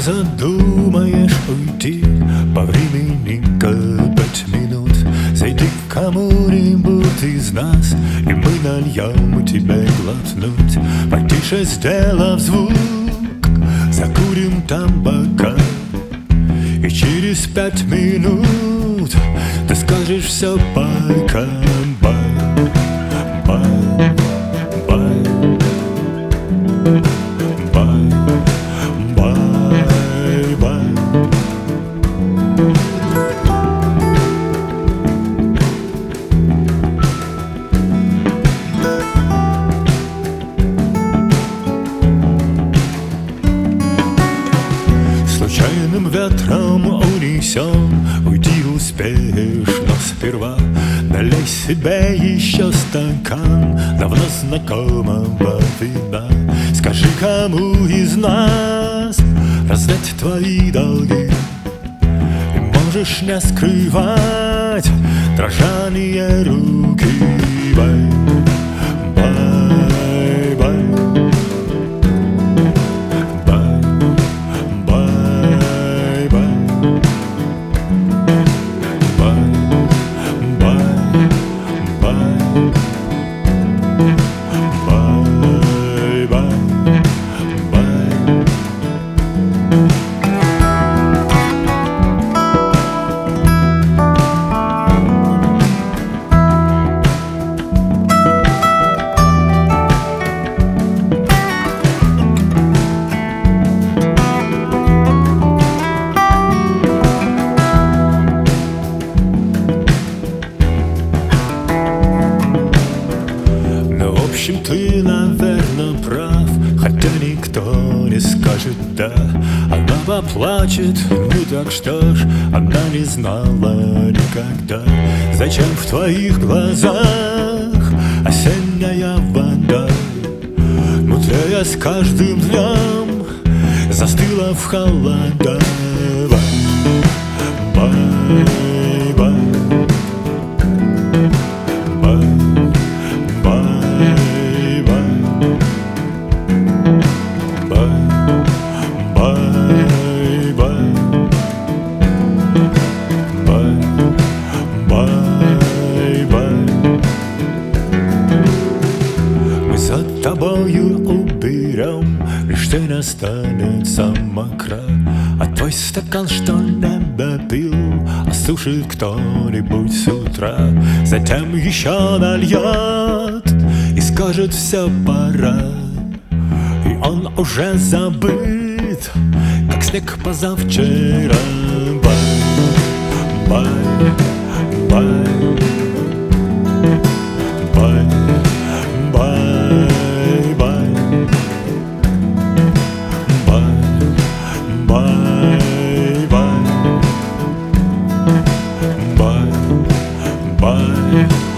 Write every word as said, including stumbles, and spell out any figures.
задумаешь уйти по времени-ка пять минут, зайди к кому-нибудь из нас, и мы нальем тебе глотнуть. Потише сделав звук, закурим табака, и через пять минут ты скажешь все пока. Бай, бай, бай, бай, бай, бай. Случайным ветром унесен, уйди успеешь, но сперва налей себе еще стакан давно знакомого вина. Скажи, кому из нас раздать твои долги, и можешь не скрывать дрожание руки. Бай, бай, бай, бай, бай, бай, бай, бай, бай, бай, бай, бай. В общем, ты, наверное, прав, хотя никто не скажет «да». Она поплачет, ну так что ж, она не знала никогда, зачем в твоих глазах осенняя вода, мудрее с каждым днем застыла в холода. Бай, бай, бай, бай, бай, бай, бай, бай, бай, бай. Мы за тобою уберем, лишь ты не останется мокра, а твой стакан, что не допил, осушит кто-нибудь с утра. Затем еще нальет и скажет: все, пора. И он уже забыт, как снег позавчера. Бай, бай, бай, бай, бай, бай, бай, бай, бай, бай, бай.